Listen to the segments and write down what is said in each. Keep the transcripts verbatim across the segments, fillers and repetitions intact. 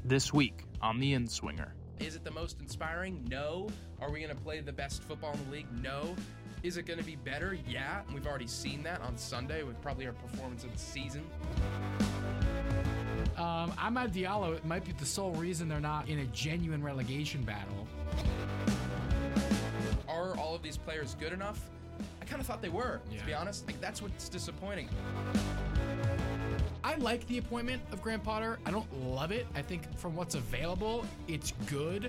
this week on The In-Swinger. Is it the most inspiring? No. Are we going to play the best football in the league? No. Is it going to be better? Yeah. And we've already seen that on Sunday with probably our performance of the season. Um, Amad Diallo, it might be the sole reason they're not in a genuine relegation battle. Are all of these players good enough? I kind of thought they were, yeah. to be honest. Like, that's what's disappointing. I like the appointment of Graham Potter. I don't love it. I think from what's available, it's good.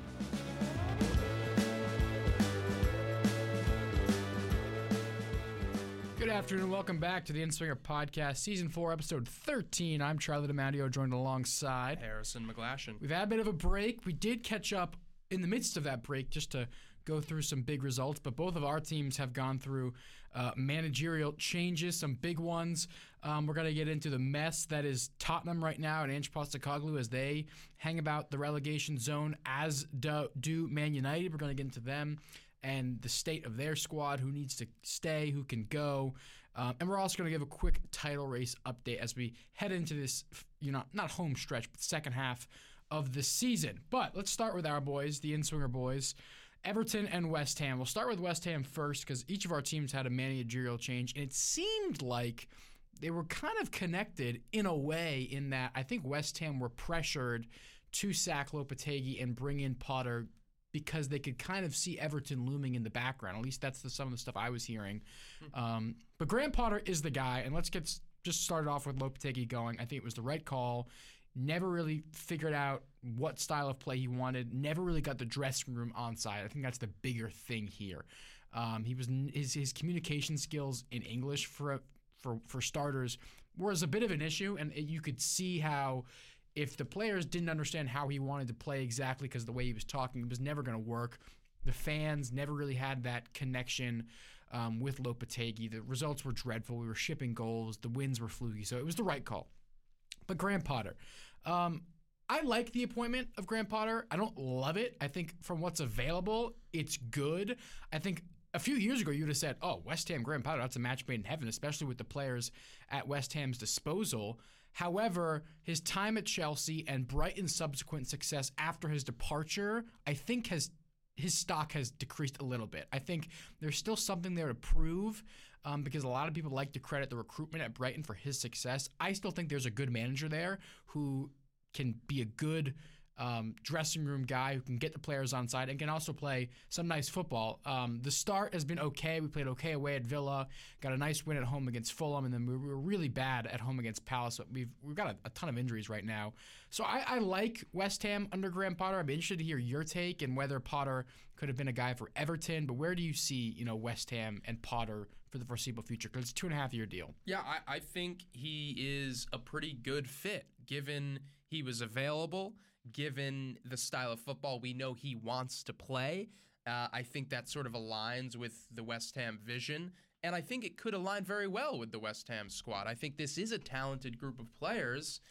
Good afternoon. Welcome back to the In-Swinger Podcast, Season four, Episode thirteen. I'm Charlie DiMatteo, joined alongside Harrison McGlashan. We've had a bit of a break. We did catch up in the midst of that break just to go through some big results, but both of our teams have gone through uh, managerial changes, some big ones. Um, we're going to get into the mess that is Tottenham right now and Ange Postecoglou as they hang about the relegation zone, as do, do Man United. We're going to get into them and the state of their squad, who needs to stay, who can go. Um, and we're also going to give a quick title race update as we head into this, you know, not home stretch, but second half of the season. But let's start with our boys, the In-Swinger boys, Everton and West Ham. We'll start with West Ham first because each of our teams had a managerial change, and it seemed like they were kind of connected in a way in that I think West Ham were pressured to sack Lopetegui and bring in Potter because they could kind of see Everton looming in the background. At least that's the, some of the stuff I was hearing. Um, but Graham Potter is the guy, and let's get just started off with Lopetegui going. I think it was the right call. Never really figured out what style of play he wanted. Never really got the dressing room on side. I think that's the bigger thing here. Um, he was his his communication skills in English for for for starters was a bit of an issue, and it, you could see how if the players didn't understand how he wanted to play exactly because the way he was talking, it was never going to work. The fans never really had that connection um, with Lopetegui. The results were dreadful. We were shipping goals. The wins were fluky, so it was the right call. But Graham Potter, um, I like the appointment of Graham Potter. I don't love it. I think from what's available, it's good. I think a few years ago you would have said, oh, West Ham, Graham Potter, that's a match made in heaven, especially with the players at West Ham's disposal. However, his time at Chelsea and Brighton's subsequent success after his departure, I think has his stock has decreased a little bit. I think there's still something there to prove um, because a lot of people like to credit the recruitment at Brighton for his success. I still think there's a good manager there who can be a good um, dressing room guy who can get the players on side and can also play some nice football. Um, the start has been okay. We played okay away at Villa, got a nice win at home against Fulham, and then we were really bad at home against Palace. But we've we've got a, a ton of injuries right now. So I, I like West Ham under Graham Potter. I'm interested to hear your take and whether Potter could have been a guy for Everton. But where do you see you know West Ham and Potter for the foreseeable future? Because it's a two and a half year deal. Yeah, I, I think he is a pretty good fit given he was available, given the style of football we know he wants to play. Uh, I think that sort of aligns with the West Ham vision, and I think it could align very well with the West Ham squad. I think this is a talented group of players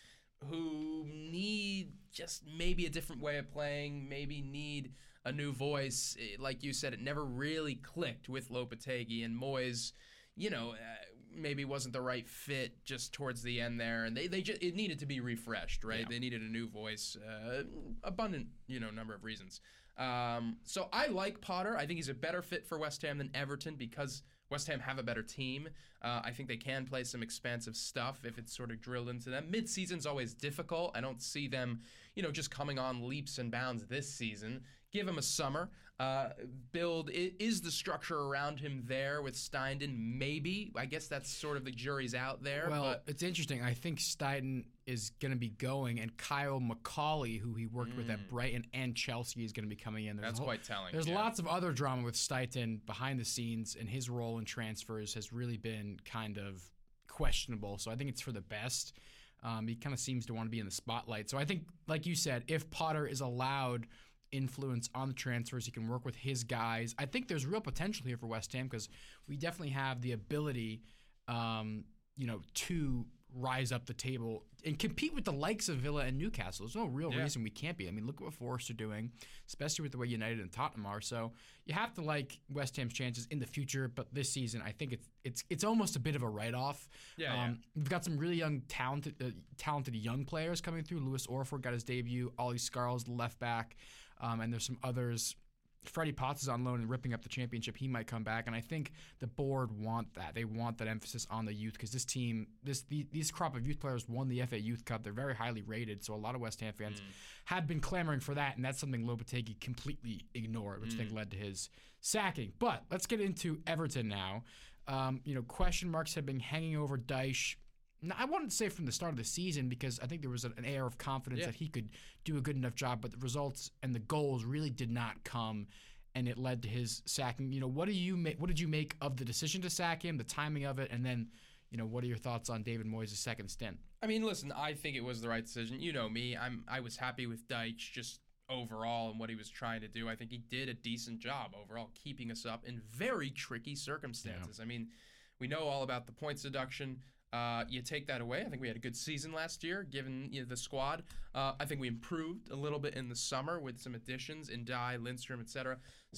who need just maybe a different way of playing, maybe need a new voice. Like you said, it never really clicked with Lopetegui, and Moyes, you know, uh, maybe wasn't the right fit just towards the end there, and they they just, it needed to be refreshed, right? Yeah. They needed a new voice, uh, abundant, you know, number of reasons. Um, so I like Potter. I think he's a better fit for West Ham than Everton because West Ham have a better team. Uh, I think they can play some expansive stuff if it's sort of drilled into them. Mid-season's always difficult. I don't see them, you know, just coming on leaps and bounds this season. Give him a summer. Uh, build, is the structure around him there with Steinden? Maybe. I guess that's sort of the jury's out there. Well, but it's interesting. I think Steinden is going to be going, and Kyle McCauley, who he worked mm. with at Brighton and Chelsea, is going to be coming in. There's that's whole, quite telling. There's yeah. lots of other drama with Steinden behind the scenes, and his role in transfers has really been kind of questionable. So I think it's for the best. Um, he kind of seems to want to be in the spotlight. So I think, like you said, if Potter is allowed influence on the transfers, he can work with his guys. I think there's real potential here for West Ham because we definitely have the ability, um, you know, to rise up the table and compete with the likes of Villa and Newcastle. There's no real Yeah. reason we can't be. I mean, look at what Forest are doing, especially with the way United and Tottenham are. So you have to like West Ham's chances in the future, but this season I think it's it's it's almost a bit of a write-off. Yeah, yeah. We've got some really young, talented, uh, talented young players coming through. Lewis Orford got his debut. Ollie Scarles, the left back, um, and there's some others. Freddie Potts is on loan and ripping up the championship. He might come back, and I think the board want that. They want that emphasis on the youth because this team, this the, these crop of youth players won the F A Youth Cup. They're very highly rated, so a lot of West Ham fans Mm. have been clamoring for that, and that's something Lopetegui completely ignored, which I think Mm. led to his sacking. But let's get into Everton now. Um, you know, question marks have been hanging over Dyche. Now, I wouldn't say from the start of the season because I think there was an, an air of confidence Yeah. that he could do a good enough job, but the results and the goals really did not come, and it led to his sacking. You know, what do you make? What did you make of the decision to sack him, the timing of it, and then, you know, what are your thoughts on David Moyes' second stint? I mean, listen, I think it was the right decision. You know me, I'm I was happy with Deitch just overall and what he was trying to do. I think he did a decent job overall, keeping us up in very tricky circumstances. I mean, we know all about the points deduction. Uh, you take that away. I think we had a good season last year, given you know, the squad. Uh, I think we improved a little bit in the summer with some additions in Dye, Lindstrom, et cetera.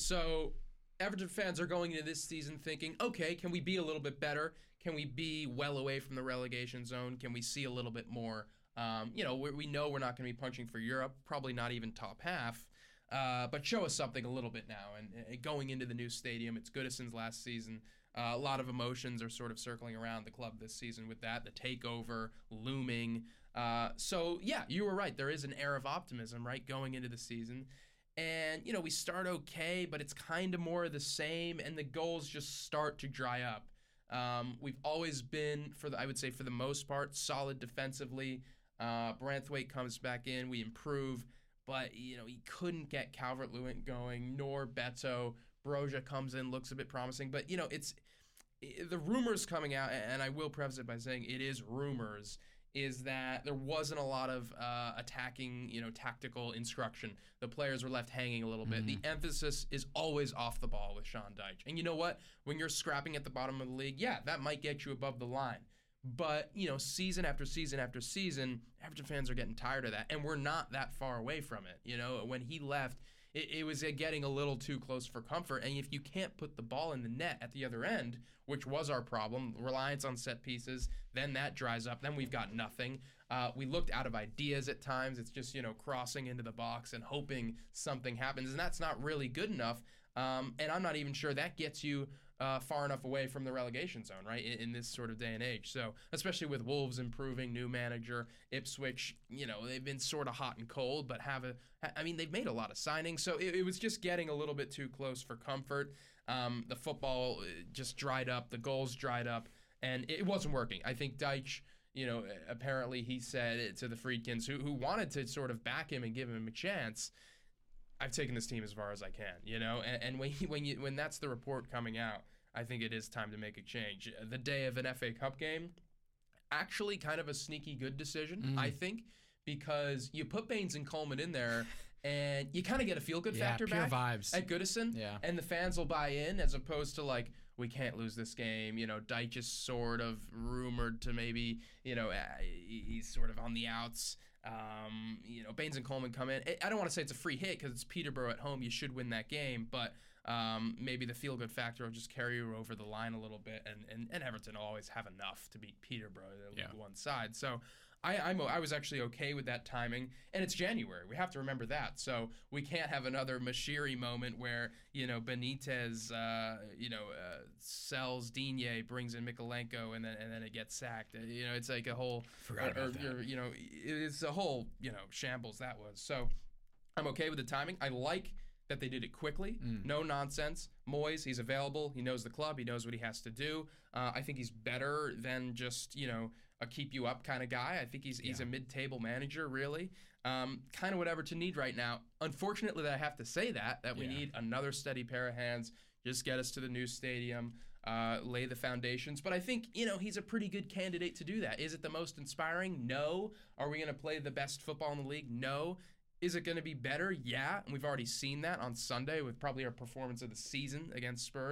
So Everton fans are going into this season thinking, okay, can we be a little bit better? Can we be well away from the relegation zone? Can we see a little bit more? Um, you know, we, we know we're not going to be punching for Europe, probably not even top half. Uh, but show us something a little bit now. And, and going into the new stadium, it's Goodison's last season. Uh, a lot of emotions are sort of circling around the club this season with that, the takeover looming. Uh, so, yeah, you were right. There is an air of optimism, right, going into the season. And, you know, we start okay, but it's kind of more of the same, and the goals just start to dry up. Um, we've always been, for the, I would say for the most part, solid defensively. Uh, Branthwaite comes back in, we improve, but, you know, he couldn't get Calvert-Lewin going, nor Beto. Broja comes in, looks a bit promising, but you know, it's the rumors coming out, and I will preface it by saying it is rumors, is that there wasn't a lot of uh, attacking, you know, tactical instruction. The players were left hanging a little bit. Mm-hmm. The emphasis is always off the ball with Sean Dyche. And you know what? When you're scrapping at the bottom of the league, yeah, that might get you above the line. But, you know, season after season after season, Everton fans are getting tired of that, and we're not that far away from it. You know, when he left, It, it was uh, getting a little too close for comfort. And if you can't put the ball in the net at the other end, which was our problem, reliance on set pieces, then that dries up. Then we've got nothing. Uh, we looked out of ideas at times. It's just, you know, crossing into the box and hoping something happens. And that's not really good enough. Um, and I'm not even sure that gets you uh, far enough away from the relegation zone, right, in, in this sort of day and age. So, especially with Wolves improving, new manager, Ipswich, you know, they've been sort of hot and cold, but have a, I mean, they've made a lot of signings. So it, it was just getting a little bit too close for comfort. Um, the football just dried up, the goals dried up, and it wasn't working. I think Dyche, you know, apparently he said it to the Friedkins, who, who wanted to sort of back him and give him a chance, I've taken this team as far as I can, you know, and, and when you, when you when that's the report coming out, I think it is time to make a change. The day of an F A Cup game, actually kind of a sneaky good decision, Mm. I think, because you put Baines and Coleman in there, and you kind of get a feel-good Yeah, factor pure back vibes. at Goodison, Yeah. and the fans will buy in, as opposed to like, we can't lose this game. You know, Dyche is sort of rumored to maybe, you know, uh, he's sort of on the outs. Um, you know, Baines and Coleman come in. I don't want to say it's a free hit because it's Peterborough at home. You should win that game, but um, maybe the feel-good factor will just carry you over the line a little bit, and, and, and Everton will always have enough to beat Peterborough, the Yeah. League One side. So I I'm, I was actually okay with that timing, and it's January. We have to remember that. So we can't have another Mashiri moment where, you know, Benitez, uh, you know, uh, sells Digne, brings in Mikolenko, and then and then it gets sacked. Uh, You know, it's like a whole, Forgot or, about or, that. you're- you know, it's a whole, you know, shambles that was. So I'm okay with the timing. I like that they did it quickly. Mm. No nonsense. Moyes, he's available. He knows the club. He knows what he has to do. Uh, I think he's better than just, you know, a keep you up kind of guy. I think he's he's Yeah. a mid-table manager, really. Um, kind of whatever to need right now. Unfortunately, that I have to say that, that we Yeah. need another steady pair of hands. Just get us to the new stadium, uh, lay the foundations. But I think, you know, he's a pretty good candidate to do that. Is it the most inspiring? No. Are we going to play the best football in the league? No. Is it going to be better? Yeah. And we've already seen that on Sunday with probably our performance of the season against Spurs.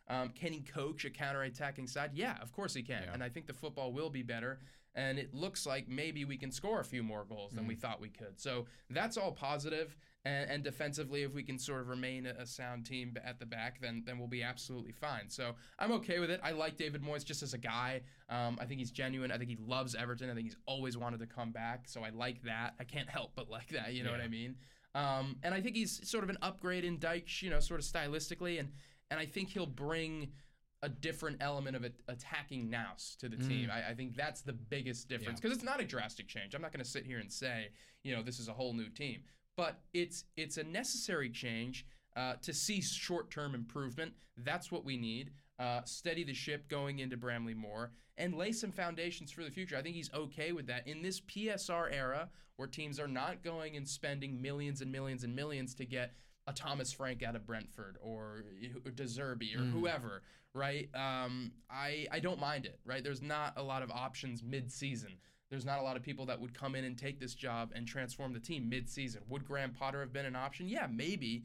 Um, can he coach a counterattacking side? Yeah, of course he can. Yeah. And I think the football will be better. And it looks like maybe we can score a few more goals than Mm. we thought we could. So that's all positive. And, and defensively, if we can sort of remain a, a sound team at the back, then then we'll be absolutely fine. So I'm okay with it. I like David Moyes just as a guy. Um, I think he's genuine. I think he loves Everton. I think he's always wanted to come back. So I like that. I can't help but like that. You know Yeah. what I mean? Um, and I think he's sort of an upgrade in Dyche, you know, sort of stylistically. And and I think he'll bring a different element of it, attacking nous to the Mm. team. I, I think that's the biggest difference because it's not a drastic change. I'm not going to sit here and say, you know, this is a whole new team, but it's it's a necessary change uh, to see short-term improvement. That's what we need. Uh, steady the ship going into Bramley Moore and lay some foundations for the future. I think he's okay with that in this P S R era where teams are not going and spending millions and millions and millions to get a Thomas Frank out of Brentford or De Zerbi or Mm. whoever, right? Um, I I don't mind it, right? There's not a lot of options mid-season. There's not a lot of people that would come in and take this job and transform the team mid-season. Would Graham Potter have been an option? Yeah, maybe.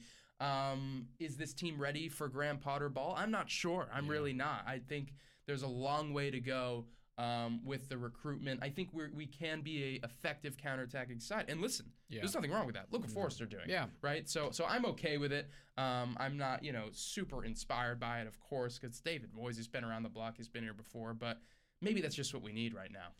Um, is this team ready for Graham Potter ball? I'm not sure. I'm Yeah. really not. I think there's a long way to go um, with the recruitment. I think we we can be a effective counterattacking side. And listen, Yeah. there's nothing wrong with that. Look what Forrester doing. Yeah. Right. So so I'm okay with it. Um, I'm not you know super inspired by it, of course, because David Moyes has been around the block. He's been here before, but maybe that's just what we need right now.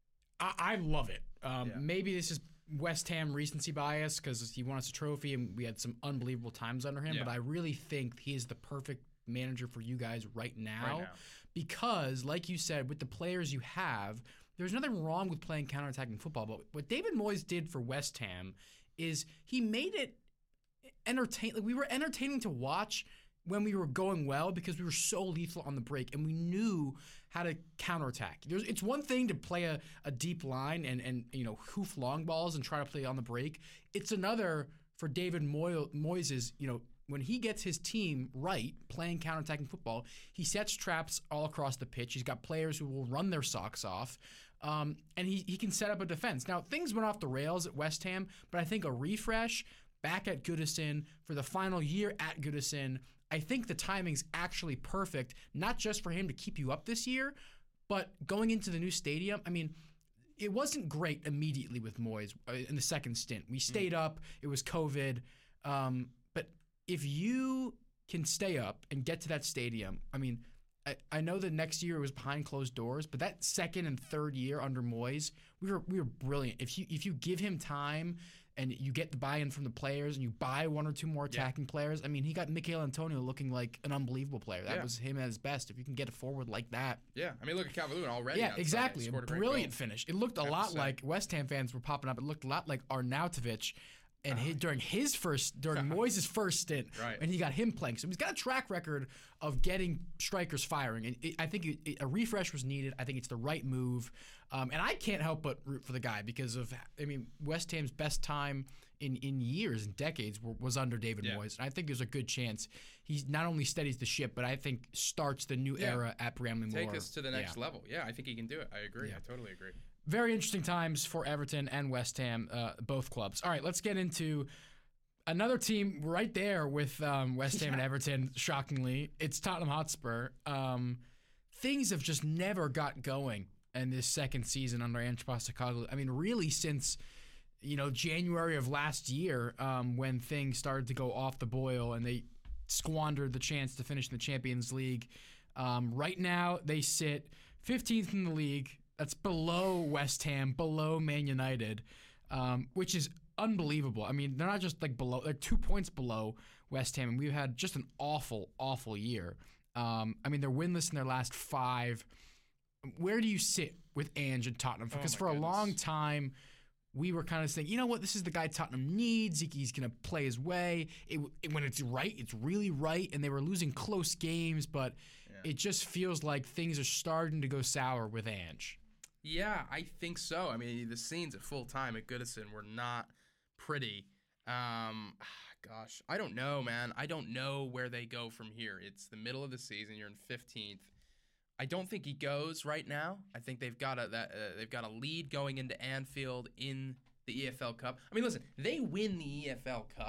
I, I love it. Um, Yeah. Maybe this is West Ham recency bias because he won us a trophy and we had some unbelievable times under him. Yeah. But I really think he is the perfect manager for you guys right now, Right now. because, like you said, with the players you have, there's nothing wrong with playing counterattacking football. But what David Moyes did for West Ham is he made it entertain. Like, we were entertaining to watch when we were going well because we were so lethal on the break and we knew how to counterattack. There's, it's one thing to play a, a deep line and, and you know hoof long balls and try to play on the break. It's another for David Moy- Moyes' you know when he gets his team right playing counterattacking football, he sets traps all across the pitch. He's got players who will run their socks off. Um, and he, he can set up a defense. Now, things went off the rails at West Ham, but I think a refresh back at Goodison for the final year at Goodison, I think the timing's actually perfect, not just for him to keep you up this year, but going into the new stadium. I mean, it wasn't great immediately with Moyes uh, in the second stint. We stayed mm. up. It was COVID. Um, but if you can stay up and get to that stadium, I mean, I, I know that next year it was behind closed doors, but that second and third year under Moyes, we were we were brilliant. If you if you give him time and you get the buy-in from the players and you buy one or two more attacking yeah. players, I mean, he got Michail Antonio looking like an unbelievable player. That yeah. was him at his best. If you can get a forward like that. Yeah, I mean, look at Calvert-Lewin already. Yeah, exactly. A, a brilliant goal. finish. It looked a lot like, West Ham fans were popping up, it looked a lot like Arnautovic. And uh, he, during his first, during Moyes' first stint, right. and he got him playing. So he's got a track record of getting strikers firing. And it, I think it, it, a refresh was needed. I think it's the right move. Um, and I can't help but root for the guy because of, I mean, West Ham's best time in, in years and decades were, was under David yeah. Moyes. And I think there's a good chance he not only steadies the ship, but I think starts the new yeah. era at Bramley Moore. Take us to the next yeah. level. Yeah, I think he can do it. I agree. Yeah. I totally agree. Very interesting times for Everton and West Ham, uh, both clubs. All right, let's get into another team right there with um, West Ham yeah. and Everton, shockingly. It's Tottenham Hotspur. Um, things have just never got going in this second season under Ange Postecoglou. I mean, really since, you know, January of last year um, when things started to go off the boil and they squandered the chance to finish in the Champions League. Um, right now, they sit fifteenth in the league. That's below West Ham, below Man United, um, which is unbelievable. I mean, they're not just like below; they're two points below West Ham, and we've had just an awful, awful year. Um, I mean, they're winless in their last five. Where do you sit with Ange and Tottenham? Because oh for goodness. a long time, we were kind of saying, you know what, this is the guy Tottenham needs. He's going to play his way. It, it, when it's right, it's really right. And they were losing close games, but yeah. it just feels like things are starting to go sour with Ange. Yeah, I think so. I mean, the scenes at full time at Goodison were not pretty. Um, gosh, I don't know, man. I don't know where they go from here. It's the middle of the season. You're in fifteenth. I don't think he goes right now. I think they've got a that uh, they've got a lead going into Anfield in the E F L Cup. I mean, listen, they win the E F L Cup,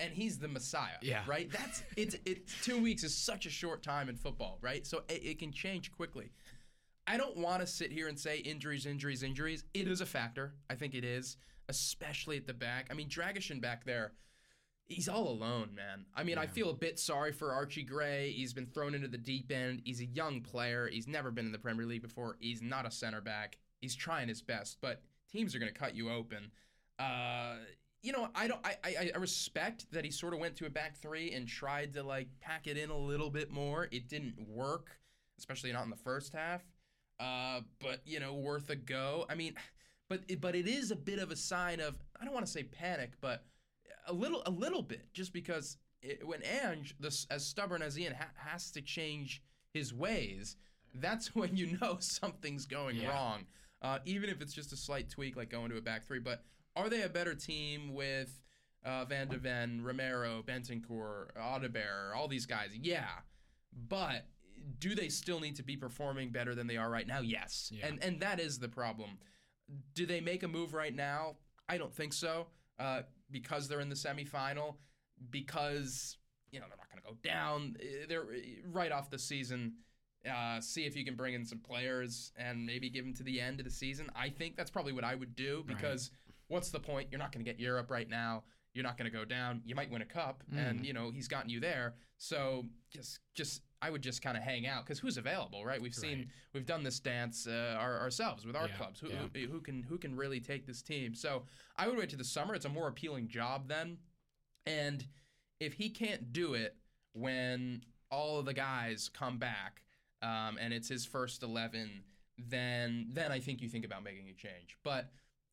and he's the Messiah. Yeah. Right? That's it's it's two weeks is such a short time in football, right? So it, it can change quickly. I don't want to sit here and say injuries, injuries, injuries. It is a factor. I think it is, especially at the back. I mean, Dragishin back there, he's all alone, man. I mean, Yeah. I feel a bit sorry for Archie Gray. He's been thrown into the deep end. He's a young player. He's never been in the Premier League before. He's not a center back. He's trying his best, but teams are going to cut you open. Uh, you know, I don't. I, I I respect that he sort of went to a back three and tried to like pack it in a little bit more. It didn't work, especially not in the first half. Uh, but you know, worth a go. I mean, but it, but it is a bit of a sign of, I don't want to say panic, but a little a little bit, just because it, when Ange, this as stubborn as Ian, ha- has to change his ways, that's when you know something's going Yeah. wrong. Uh, even if it's just a slight tweak, like going to a back three. But are they a better team with uh, Van de Ven, Romero, Bentancur, Audebert, all these guys? Yeah, but do they still need to be performing better than they are right now? Yes. Yeah. And and that is the problem. Do they make a move right now? I don't think so. Uh, because they're in the semifinal, because you know they're not going to go down. Uh, They're right off the season. Uh, see if you can bring in some players and maybe give them to the end of the season. I think that's probably what I would do, because what's the point? You're not going to get Europe right now. You're not going to go down. You might win a cup, Mm. and you know he's gotten you there. So just, just I would just kind of hang out, because who's available, right? We've seen, Right. we've done this dance uh, our, ourselves with our Yeah, clubs. Who, yeah. who, who can, who can really take this team? So I would wait to the summer. It's a more appealing job then, and if he can't do it when all of the guys come back, um, and it's his first eleven, then then I think you think about making a change. But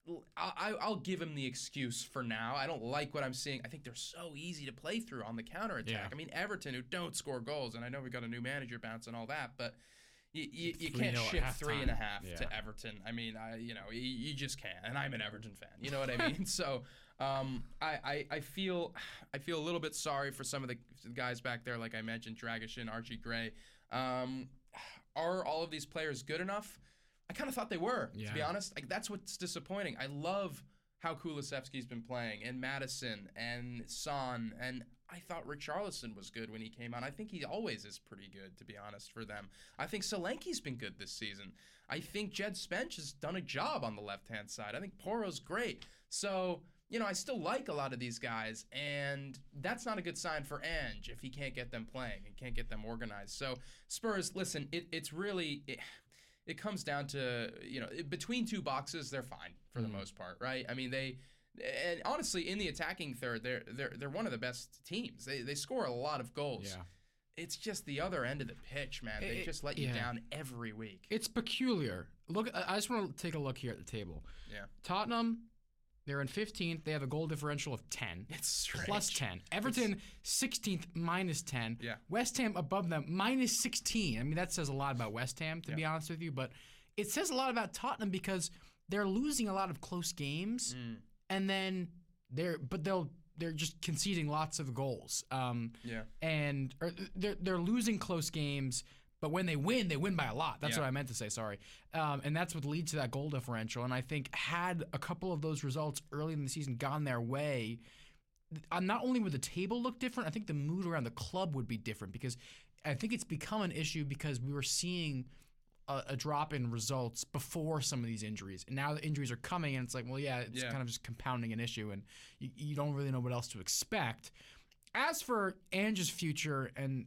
I, I'll give him the excuse for now. I don't like what I'm seeing. I think they're so easy to play through on the counterattack. Yeah. I mean, Everton, who don't score goals, and I know we got a new manager bounce and all that, but you, you, you can't three nil at ship three and a halftime. half Yeah. to Everton. I mean, I you know you, you just can't. And I'm an Everton fan. You know what I mean? So um, I, I I feel I feel a little bit sorry for some of the guys back there, like I mentioned, Dragishin, Archie Gray. Um, are all of these players good enough? I kind of thought they were, Yeah. to be honest. Like, that's what's disappointing. I love how Kulusevski's been playing, and Madison, and Son, and I thought Richarlison was good when he came on. I think he always is pretty good, to be honest, for them. I think Solanke's been good this season. I think Jed Spence has done a job on the left-hand side. I think Poro's great. So, you know, I still like a lot of these guys, and that's not a good sign for Ange if he can't get them playing and can't get them organized. So, Spurs, listen, it, it's really... It, It comes down to, you know, between two boxes, they're fine for the Mhm. most part, right? I mean, they, and honestly, in the attacking third, they're they're they're one of the best teams. They they score a lot of goals. Yeah. It's just the other end of the pitch, man. They It- just let you yeah. down every week. It's peculiar. Look, I I just want to take a look here at the table. Yeah. Tottenham, they're in fifteenth. They have a goal differential of ten. It's strange. Plus ten. Everton, sixteenth, minus ten. Yeah. West Ham above them, minus sixteen. I mean, that says a lot about West Ham, to Yeah. be honest with you. But it says a lot about Tottenham because they're losing a lot of close games, Mm, and then they're but they'll they're just conceding lots of goals. Um, yeah. and or they're they're losing close games, but when they win, they win by a lot. That's Yeah. what I meant to say. Sorry, um, and that's what leads to that goal differential. And I think had a couple of those results early in the season gone their way, uh, not only would the table look different, I think the mood around the club would be different, because I think it's become an issue because we were seeing a, a drop in results before some of these injuries, and now the injuries are coming, and it's like, well, yeah, it's Yeah. kind of just compounding an issue, and you, you don't really know what else to expect. As for Ange's future, and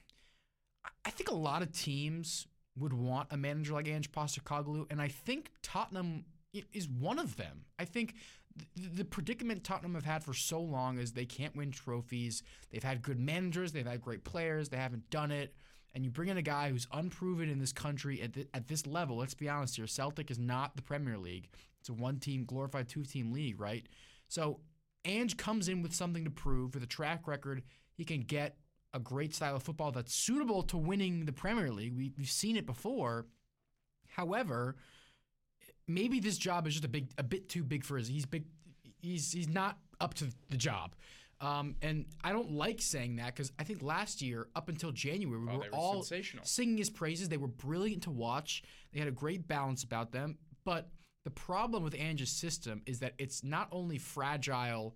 I think a lot of teams would want a manager like Ange Postecoglou, and I think Tottenham i- is one of them. I think th- the predicament Tottenham have had for so long is they can't win trophies. They've had good managers, they've had great players, they haven't done it. And you bring in a guy who's unproven in this country at, th- at this level. Let's be honest here, Celtic is not the Premier League. It's a one-team, glorified two-team league, right? So Ange comes in with something to prove, with a track record. He can get a great style of football that's suitable to winning the Premier League. We, we've seen it before. However, maybe this job is just a big, a bit too big for his. He's big. He's he's not up to the job. Um, and I don't like saying that because I think last year, up until January, we Oh, were, they were all sensational. singing his praises. They were brilliant to watch. They had a great balance about them. But the problem with Ange's system is that it's not only fragile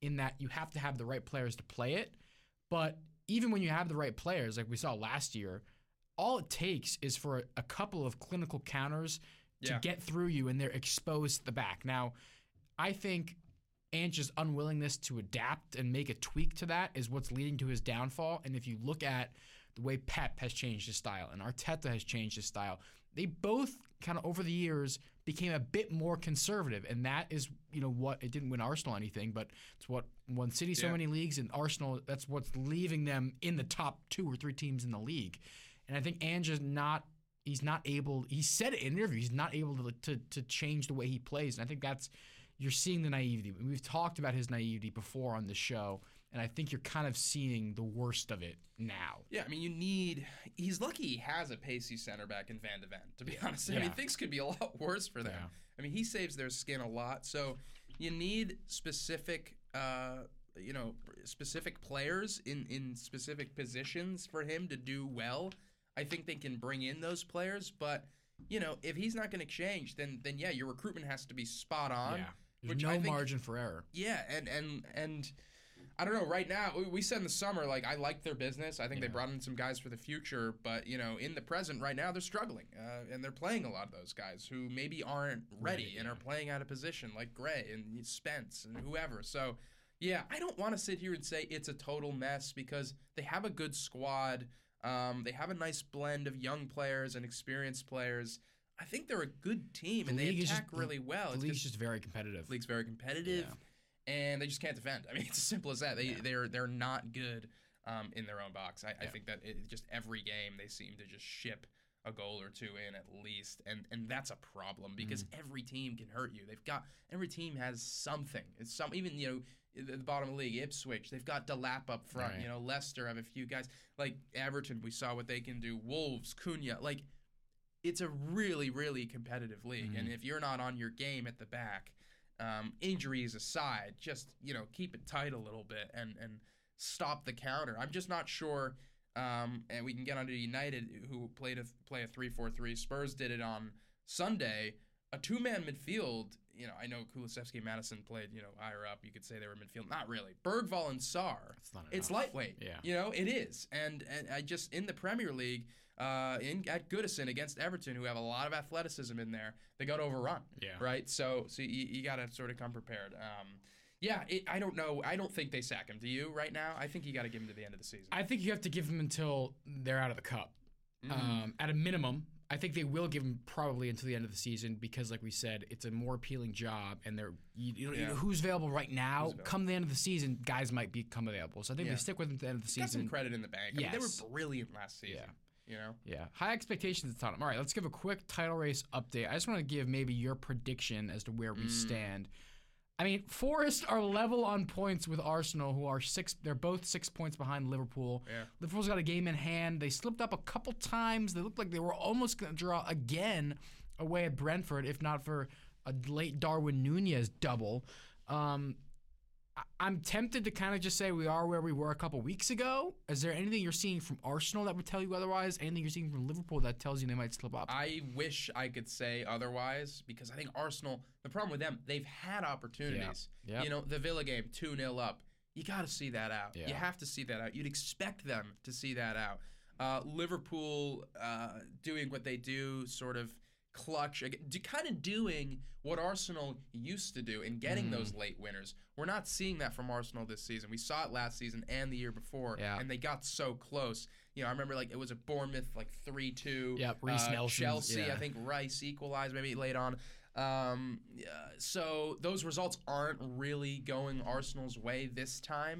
in that you have to have the right players to play it. But even when you have the right players, like we saw last year, all it takes is for a, a couple of clinical counters to Yeah. get through you, and they're exposed to the back. Now, I think Ange's unwillingness to adapt and make a tweak to that is what's leading to his downfall. And if you look at the way Pep has changed his style and Arteta has changed his style, they both kind of over the years became a bit more conservative, and that is, you know, what it didn't win Arsenal anything, but it's what won City so Yeah. many leagues, and Arsenal, that's what's leaving them in the top two or three teams in the league. And I think Ange's not, he's not able, he said it in interviews, he's not able to, to to change the way he plays, and I think that's, you're seeing the naivety. We've talked about his naivety before on the show, and I think you're kind of seeing the worst of it now. Yeah, I mean, you need. He's lucky he has a pacey center back in Van de Ven, to be honest. I Yeah. mean, things could be a lot worse for them. Yeah. I mean, he saves their skin a lot. So you need specific, uh, you know, specific players in, in specific positions for him to do well. I think they can bring in those players, but, you know, if he's not going to change, then, then, yeah, your recruitment has to be spot on. Yeah. There's which no I think- margin for error. Yeah, and and and I don't know. Right now, we- we said in the summer, like, I like their business. I think they Yeah. brought in some guys for the future, but you know, in the present, right now, they're struggling, uh, and they're playing a lot of those guys who maybe aren't ready Ready, and yeah. are playing out of position, like Gray and Spence and whoever. So, yeah, I don't want to sit here and say it's a total mess because they have a good squad. Um, they have a nice blend of young players and experienced players. I think they're a good team, The and they league is attack just- really well. The It's league's just- just very competitive. the league's very competitive, Yeah. and they just can't defend. I mean, it's as simple as that. They Yeah. they're they're not good um, in their own box. I, I Yeah. think that it, just every game they seem to just ship a goal or two in at least, and and that's a problem because Mm. every team can hurt you. They've got every team has something. It's some even you know at the bottom of the league, Ipswich, they've got Delap up front. Right. You know, Leicester have a few guys like Everton. We saw what they can do. Wolves, Cunha, like. It's a really, really competitive league, Mhm. and if you're not on your game at the back, um, injuries aside, just you know keep it tight a little bit and and stop the counter. I'm just not sure, um, and we can get onto United, who played a play a three four three. Spurs did it on Sunday, a two man midfield. You know, I know Kulusevski and Madison played you know higher up. You could say they were midfield, not really. Bergvall and Sarr. It's not It's enough. lightweight. Yeah. You know, it is. And and I just in the Premier League, uh, in at Goodison against Everton, who have a lot of athleticism in there, they got overrun. Yeah. Right. So so you, you got to sort of come prepared. Um, yeah. It, I don't know. I don't think they sack him. Do you right now? I think you got to give him to the end of the season. I think you have to give them until they're out of the cup. Mhm. Um, at a minimum, I think they will give him probably until the end of the season because, like we said, it's a more appealing job, and they're you, you know, you Yeah. know who's available right now. Who's available. Come the end of the season, guys might become available. So I think Yeah. they stick with him to the end of the Got some season. credit in the bank. I mean, they Yes. were brilliant last season. Yeah. You know. Yeah, high expectations at Tottenham. All right, let's give a quick title race update. I just want to give maybe your prediction as to where we Mm. stand. I mean, Forest are level on points with Arsenal, who are six. They're both six points behind Liverpool. Yeah. Liverpool's got a game in hand. They slipped up a couple times. They looked like they were almost going to draw again away at Brentford, if not for a late Darwin Nunez double. Um, I- I'm tempted to kind of just say we are where we were a couple weeks ago. Is there anything you're seeing from Arsenal that would tell you otherwise? Anything you're seeing from Liverpool that tells you they might slip up? I wish I could say otherwise because I think Arsenal, the problem with them, they've had opportunities. Yep. You know, the Villa game, two nil up. You got to see that out. Yeah. You have to see that out. You'd expect them to see that out. Uh, Liverpool uh, doing what they do, sort of clutch, kind of doing what Arsenal used to do and getting Mm. those late winners. We're not seeing that from Arsenal this season. We saw it last season and the year before, Yeah. and they got so close. You know, I remember like it was a Bournemouth like three two. Yep, Reece uh, Nelson's- Chelsea, yeah. I think Rice equalized maybe late on. Um, yeah, so those results aren't really going Arsenal's way this time.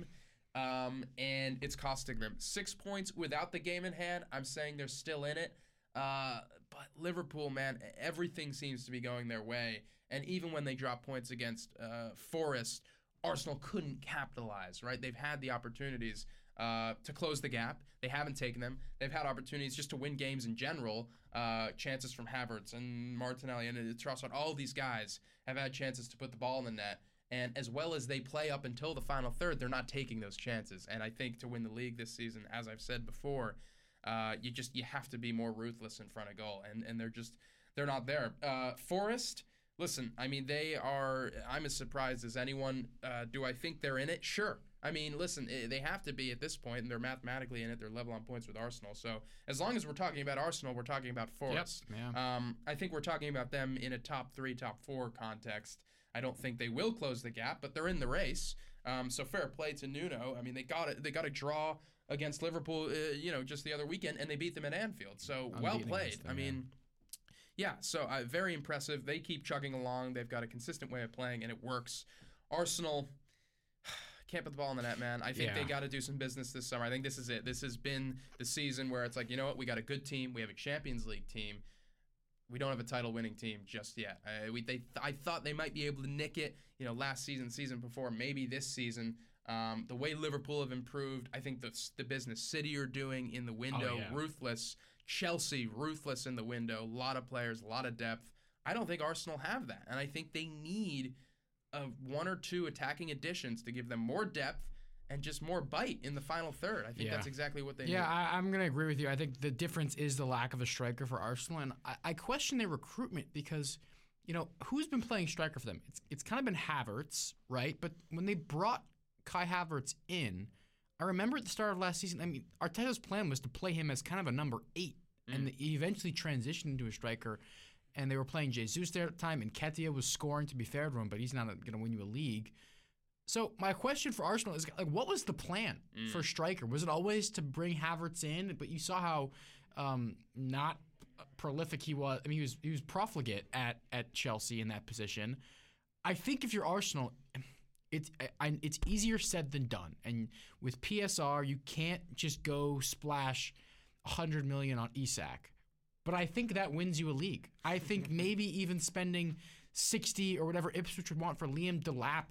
Um, and it's costing them six points without the game in hand. I'm saying they're still in it. Uh, but Liverpool, man, everything seems to be going their way. And even when they drop points against uh, Forest, Arsenal couldn't capitalize, right? They've had the opportunities uh, to close the gap. They haven't taken them. They've had opportunities just to win games in general. Uh, chances from Havertz and Martinelli and Trossard. All of these guys have had chances to put the ball in the net. And as well as they play up until the final third, they're not taking those chances. And I think to win the league this season, as I've said before, uh, you just you have to be more ruthless in front of goal. And and they're just they're not there. Uh, Forest, Listen, I mean, they are, I'm as surprised as anyone. Uh, do I think they're in it? Sure. I mean, listen, they have to be at this point, and they're mathematically in it. They're level on points with Arsenal. So as long as we're talking about Arsenal, we're talking about Forest. Yep. Yeah. Um, I think we're talking about them in a top three, top four context. I don't think they will close the gap, but they're in the race. Um, so fair play to Nuno. I mean, they got it. They got a draw against Liverpool, uh, you know, just the other weekend, and they beat them at Anfield. So well Unbeaten played. against them, I mean. Yeah, so uh, very impressive. They keep chugging along. They've got a consistent way of playing, and it works. Arsenal can't put the ball in the net, man. I think Yeah. they got to do some business this summer. I think this is it. This has been the season where it's like, you know what? We got a good team. We have a Champions League team. We don't have a title-winning team just yet. Uh, we, they, I thought they might be able to nick it, you know, last season, season before, maybe this season. Um, the way Liverpool have improved, I think the, the business City are doing in the window, Oh, yeah. ruthless. Chelsea, ruthless in the window. A lot of players, a lot of depth. I don't think Arsenal have that. And I think they need a one or two attacking additions to give them more depth and just more bite in the final third. I think Yeah. that's exactly what they Yeah, need. I, I'm going to agree with you. I think the difference is the lack of a striker for Arsenal. And I, I question their recruitment because, you know, who's been playing striker for them? It's, it's kind of been Havertz, right? But when they brought Kai Havertz in, I remember at the start of last season, I mean, Arteta's plan was to play him as kind of a number eight. Mm. And he eventually transitioned into a striker. And they were playing Jesus there at the time. And Ketia was scoring, to be fair to him, but he's not going to win you a league. So my question for Arsenal is, like, what was the plan Mm. for striker? Was it always to bring Havertz in? But you saw how um, not prolific he was. I mean, he was he was profligate at, at Chelsea in that position. I think if you're Arsenal, it's I, it's easier said than done. And with P S R, you can't just go splash one hundred million dollars on Isak. But I think that wins you a league. I think maybe even spending sixty or whatever Ipswich would want for Liam Delap,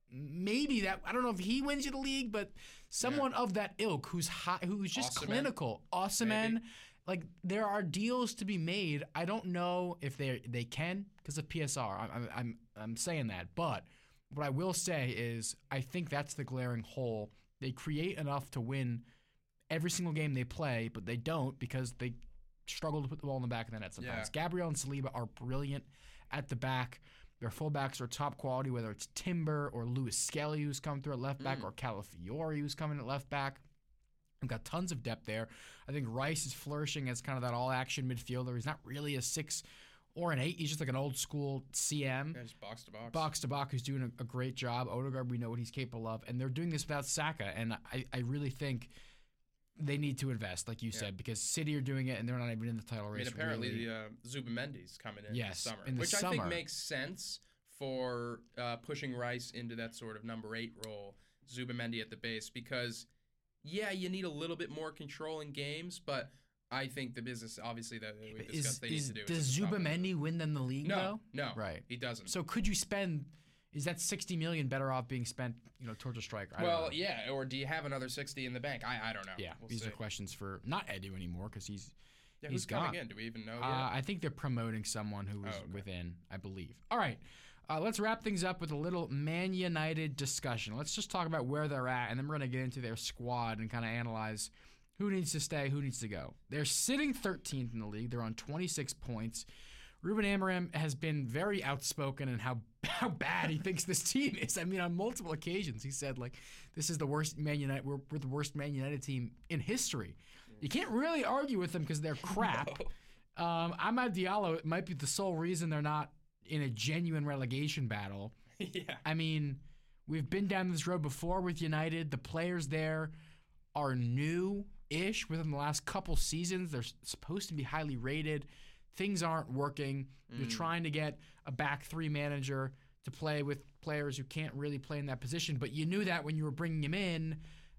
maybe that, I don't know if he wins you the league, but someone yeah. of that ilk who's high, who's just Osimhen. clinical. Osimhen. Like, there are deals to be made. I don't know if they they can because of P S R. I'm, I'm I'm saying that, but what I will say is I think that's the glaring hole. They create enough to win every single game they play, but they don't because they struggle to put the ball in the back of the net sometimes. Yeah. Gabriel and Saliba are brilliant at the back. Their fullbacks are top quality, whether it's Timber or Lewis Skelly who's come through at left back Mm. or Calafiori who's coming at left back. We've got tons of depth there. I think Rice is flourishing as kind of that all-action midfielder. He's not really a six or an eight. He's just like an old-school C M. Yeah, just box to box. Box to box, who's doing a, a great job. Odegaard, we know what he's capable of. And they're doing this without Saka. And I, I really think they need to invest, like you Yeah. said, because City are doing it, and they're not even in the title I race. mean, apparently really. the uh, Zubamendi's coming in Yes, this summer, in the which I summer. think makes sense for uh, pushing Rice into that sort of number eight role, Zubamendi at the base, because, yeah, you need a little bit more control in games, but I think the business, obviously, that we Is, discussed they is, need to do. does is at the top of it. Zubamendi win them the league, No, though? no, Right. he doesn't. So could you spend... Is that sixty million dollars better off being spent, you know, towards a striker? I don't well, know. yeah, or do you have another sixty in the bank? I, I don't know. Yeah, We'll these see. are questions for not Edu anymore because he's Yeah, he's who's gone. coming in? Do we even know Uh, yet? I think they're promoting someone who was Oh, okay. within, I believe. All right, uh, let's wrap things up with a little Man United discussion. Let's just talk about where they're at, and then we're going to get into their squad and kind of analyze who needs to stay, who needs to go. They're sitting thirteenth in the league. They're on twenty-six points. Ruben Amorim has been very outspoken in how how bad he thinks this team is. I mean, on multiple occasions, he said, like, this is the worst Man United, we're, we're the worst Man United team in history. You can't really argue with them because they're crap. No. Um, Amad Diallo might be the sole reason they're not in a genuine relegation battle. yeah. I mean, we've been down this road before with United. The players there are new-ish within the last couple seasons. They're s- supposed to be highly rated. Things aren't working. You're Mm. trying to get a back three manager to play with players who can't really play in that position, but you knew that when you were bringing him in.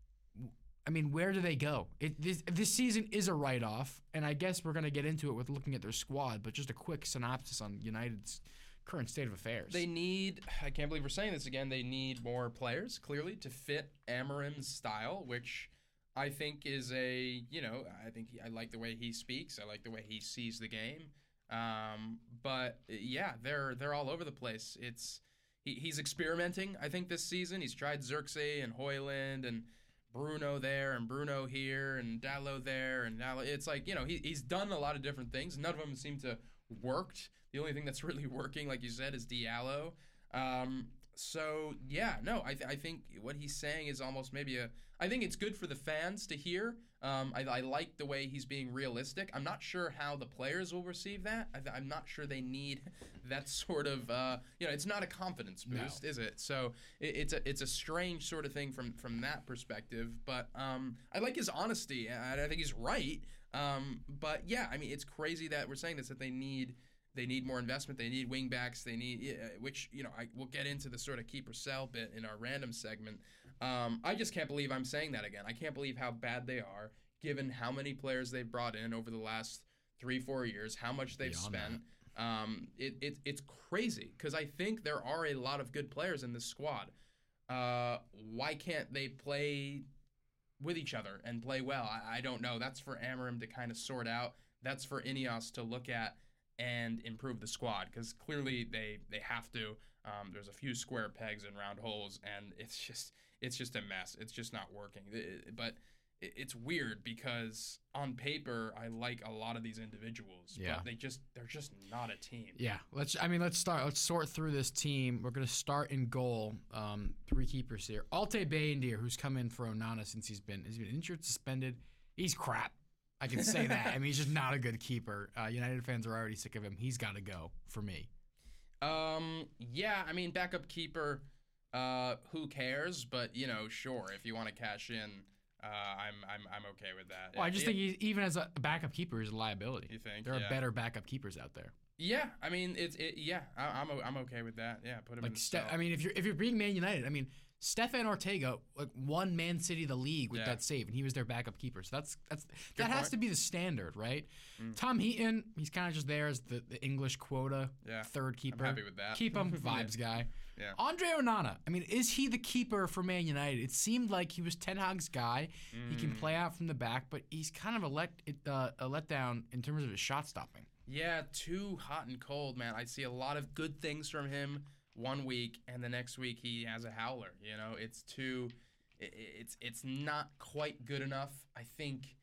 I mean, where do they go? It, this, this season is a write-off, and I guess we're going to get into it with looking at their squad, but just a quick synopsis on United's current state of affairs. They need, I can't believe we're saying this again, they need more players, clearly, to fit Amorim's style, which I think is a, you know, I think he, I like the way he speaks. I like the way he sees the game. Um, but, yeah, they're they're all over the place. It's he, He's experimenting, I think, this season. He's tried Xerxes and Hoyland and Bruno there and Bruno here and Dalot there and Dalot. It's like, you know, he, he's done a lot of different things. None of them seem to worked. The only thing that's really working, like you said, is Diallo. Um, so, yeah, no, I, th- I think what he's saying is almost maybe a – I think it's good for the fans to hear. Um, I, I like the way he's being realistic. I'm not sure how the players will receive that. I th- I'm not sure they need that sort of uh, you know. It's not a confidence boost, No. is it? So it, it's a it's a strange sort of thing from from that perspective. But um, I like his honesty, and I think he's right. Um, but yeah, I mean, it's crazy that we're saying this, that they need they need more investment. They need wingbacks. They need uh, which you know I we'll get into the sort of keeper sell bit in our random segment. Um, I just can't believe I'm saying that again. I can't believe how bad they are, given how many players they've brought in over the last three, four years, how much they've Beyond spent. Um, it, it, it's crazy because I think there are a lot of good players in this squad. Uh, why can't they play with each other and play well? I, I don't know. That's for Amorim to kind of sort out. That's for Ineos to look at and improve the squad because clearly they, they have to. Um, there's a few square pegs and round holes, and it's just it's just a mess. It's just not working. But it's weird because on paper I like a lot of these individuals, Yeah. but they just they're just not a team. Yeah, let's. I mean, let's start. Let's sort through this team. We're gonna start in goal. Um, three keepers here. Alte Bayendier, who's come in for Onana since he's been he's been injured, suspended. He's crap. I can say that. I mean, he's just not a good keeper. Uh, United fans are already sick of him. He's got to go for me. Um, yeah, I mean, backup keeper. Uh, who cares? But you know, sure, if you want to cash in, uh, I'm I'm I'm okay with that. Well, I just It- think he's, even as a backup keeper, he's a liability. You think? There Yeah. are better backup keepers out there. Yeah, I mean, it's it. Yeah, I, I'm o- I'm okay with that. Yeah, put him in Like, the Ste- cell. I mean, if you're if you're being Man United, I mean, Stefan Ortega like won Man City the league with Yeah. that save, and he was their backup keeper. So that's that's Good that has point. to be the standard, right? Mm. Tom Heaton, he's kind of just there as the, the English quota, Yeah, third keeper. happy with that. Keep him, Yeah. vibes guy. Yeah. Andre Onana, I mean, is he the keeper for Man United? It seemed like he was Ten Hag's guy. He can Mm. play out from the back, but he's kind of a let uh, a letdown in terms of his shot stopping. Yeah, too hot and cold, man. I see a lot of good things from him one week, and the next week he has a howler. You know, it's too, it, it's it's not quite good enough. I think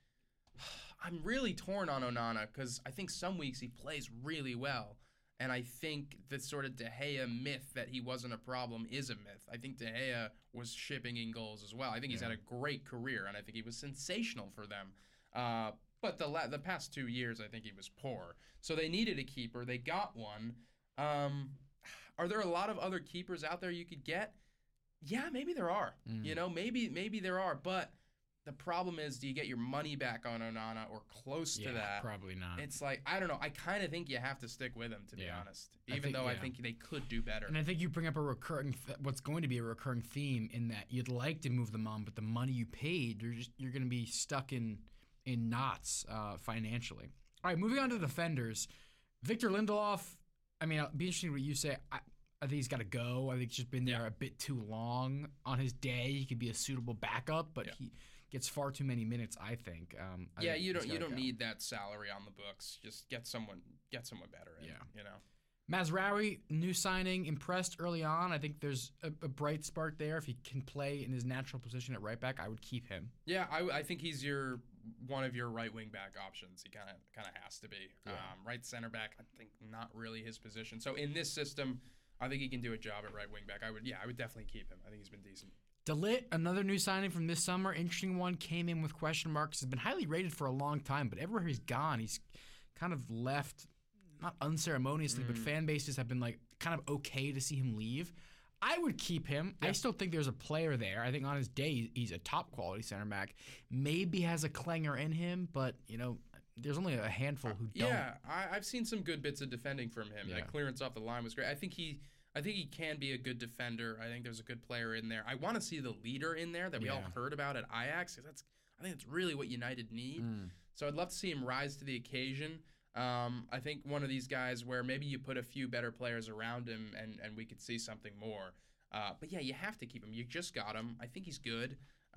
I'm really torn on Onana because I think some weeks he plays really well, and I think the sort of De Gea myth that he wasn't a problem is a myth. I think De Gea was shipping in goals as well. I think he's Yeah. had a great career, and I think he was sensational for them. Uh, but the la- the past two years, I think he was poor. So they needed a keeper. They got one. Um, are there a lot of other keepers out there you could get? Yeah, maybe there are. Mm. You know, maybe maybe there are. But the problem is, do you get your money back on Onana or close yeah, to that? probably not. It's like, I don't know. I kind of think you have to stick with him, to be Yeah. honest. I Even think- though I yeah. think they could do better. And I think you bring up a recurring, th- what's going to be a recurring theme in that you'd like to move them on, but the money you paid, you're just you're going to be stuck in in knots uh, financially. All right, moving on to the defenders. Victor Lindelof. I mean, it'll be interesting what you say. I, I think he's got to go. I think he's just been there a bit too long. On his day, he could be a suitable backup, but Yeah. he gets far too many minutes. I think. Um, I yeah, think you he's don't you gotta don't go. need that salary on the books. Just get someone get someone better in. Yeah. You know. Mazraoui, new signing, impressed early on. I think there's a, a bright spark there. If he can play in his natural position at right back, I would keep him. Yeah, I, I think he's your one of your right wing back options. He kind of kind of has to be. Yeah. Um, right center back, I think not really his position. So in this system, I think he can do a job at right wing back. I would yeah, I would definitely keep him. I think he's been decent. Delit, another new signing from this summer, interesting one, came in with question marks. Has been highly rated for a long time, but everywhere he's gone, he's kind of left, not unceremoniously, but Mm. fan bases have been like kind of okay to see him leave. I would keep him. I Yeah. still think there's a player there. I think on his day, he's a top quality center back. Maybe has a clanger in him, but you know, there's only a handful who don't. Yeah, I, I've seen some good bits of defending from him. Yeah. That clearance off the line was great. I think he, I think he can be a good defender. I think there's a good player in there. I want to see the leader in there that we all Yeah. heard about at Ajax. 'Cause that's, I think that's really what United need. Mm. So I'd love to see him rise to the occasion. Um, I think one of these guys where maybe you put a few better players around him and, and we could see something more. Uh, but yeah, you have to keep him. You just got him. I think he's good.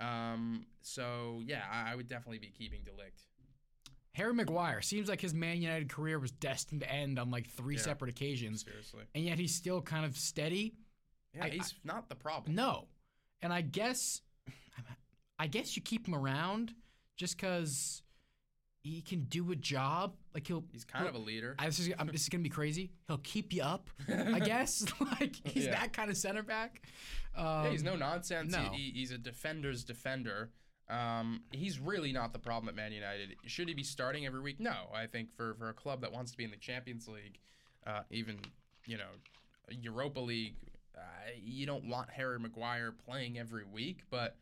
Um, so yeah, I, I would definitely be keeping Delict. Harry Maguire seems like his Man United career was destined to end on like three Yeah. separate occasions, Seriously. and yet he's still kind of steady. Yeah, I- he's not the problem. No. And I guess I guess you keep him around just because he can do a job. Like he'll. He's kind he'll, of a leader. I, this, is, I'm, this is gonna be crazy. He'll keep you up. I guess. Like he's Yeah. that kind of center back. Um, Yeah, he's no nonsense. no. He, he's a defender's defender. Um, he's really not the problem at Man United. Should he be starting every week? No. I think for, for a club that wants to be in the Champions League, uh, even, you know, Europa League, uh, you don't want Harry Maguire playing every week. But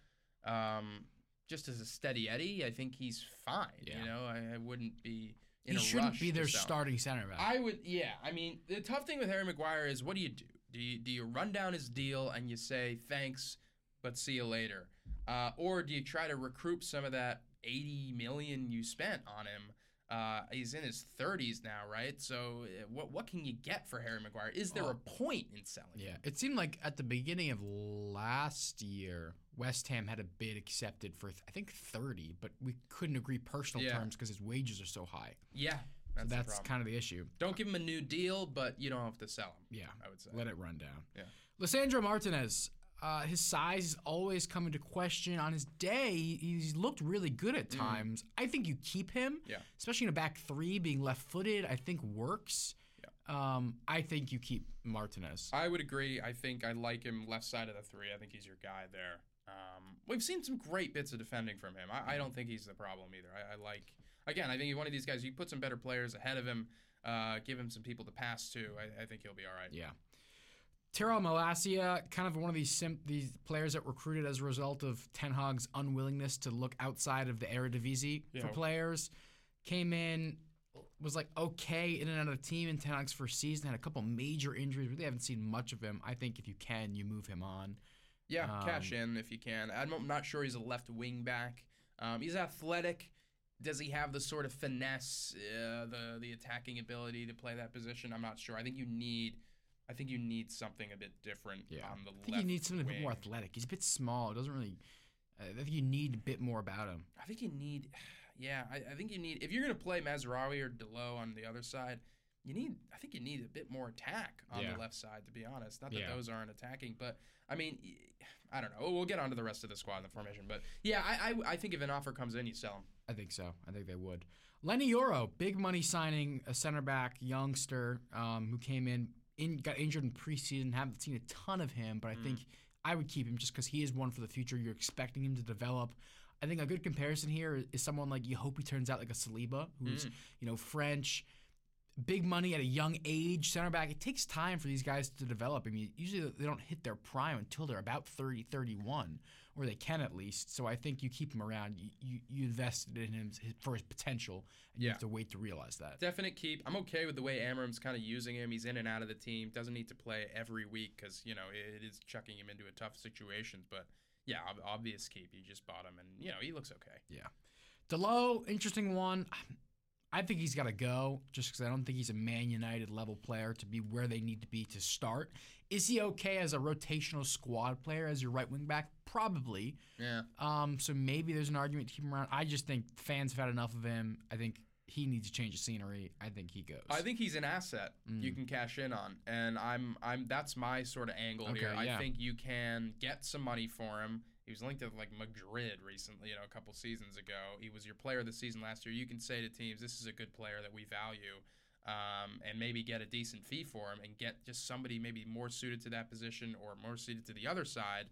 um, just as a steady Eddie, I think he's fine. Yeah. You know, I, I wouldn't be in he a shouldn't rush be to their sell him. starting center back. I would, yeah. I mean, the tough thing with Harry Maguire is, what do you do? Do you do you run down his deal and you say thanks, but see you later, uh, or do you try to recoup some of that eighty million you spent on him? Uh, he's in his thirties now, right? So uh, what what can you get for Harry Maguire? Is there Oh. a point in selling him? Yeah, it seemed like at the beginning of last year, West Ham had a bid accepted for I think thirty, but we couldn't agree personal Yeah. terms because his wages are so high. Yeah, So that's, the that's problem. kind of the issue. Don't give him a new deal, but you don't have to sell him. Yeah, I would say. let it run down. Yeah. Lissandro Martinez, uh, his size is always come into question. On his day, he- he's looked really good at times. I think you keep him, Yeah. especially in a back three, being left-footed. I think works. Um, I think you keep Martinez. I would agree. I think I like him left side of the three. I think he's your guy there. Um, we've seen some great bits of defending from him. I, I don't think he's the problem either. I, I like, again, I think he's one of these guys, you put some better players ahead of him, uh, give him some people to pass to. I, I think he'll be all right. Yeah. Tyrell Malacia, kind of one of these sim- these players that recruited as a result of Ten Hag's unwillingness to look outside of the Eredivisie Yeah. for players, came in, was like okay in and out of the team in Ten Hag's first season, had a couple major injuries. Really haven't seen much of him. I think if you can, you move him on. Yeah, Um, cash in if you can. I'm I'm not sure he's a left wing back. Um, he's athletic. Does he have the sort of finesse, uh, the the attacking ability to play that position? I'm not sure. I think you need, I think you need something a bit different Yeah, on the I left think you need something a bit more wing. athletic. He's a bit small. It doesn't really. Uh, I think you need a bit more about him. I think you need, yeah, I, I think you need, if you're going to play Mazraoui or Delo on the other side, you need, I think you need a bit more attack on Yeah. the left side, to be honest. Not that Yeah. those aren't attacking, but I mean, I don't know. We'll get on to the rest of the squad in the formation. But yeah, I, I, I think if an offer comes in, you sell him. I think so. I think they would. Lenny Yoro, big money signing, a center back youngster um, who came in, in, got injured in preseason. Haven't seen a ton of him, but I think I would keep him just because he is one for the future. You're expecting him to develop. I think a good comparison here is someone like you hope he turns out like a Saliba, who's you know French, big money at a young age, center back. It takes time for these guys to develop. I mean, usually they don't hit their prime until they're about thirty, thirty-one, or they can at least. So I think you keep him around. You you, you invested in him for his potential, and you Yeah. have to wait to realize that. Definite keep. I'm okay with the way Amram's kind of using him. He's in and out of the team. Doesn't need to play every week because, you know, it, it is chucking him into a tough situations. But, yeah, ob- obvious keep. You just bought him, and, you know, he looks okay. Yeah. Delo, interesting one. I think he's got to go just because I don't think he's a Man United level player to be where they need to be to start. Is he okay as a rotational squad player as your right wing back? Probably. Yeah. Um, so maybe there's an argument to keep him around. I just think fans have had enough of him. I think he needs to change the scenery. I think he goes. I think he's an asset you can cash in on, and I'm I'm that's my sort of angle Okay, here. yeah. I think you can get some money for him. He was linked to like Madrid recently, you know, a couple seasons ago. He was your player of the season last year. You can say to teams, "This is a good player that we value," um, and maybe get a decent fee for him, and get just somebody maybe more suited to that position or more suited to the other side.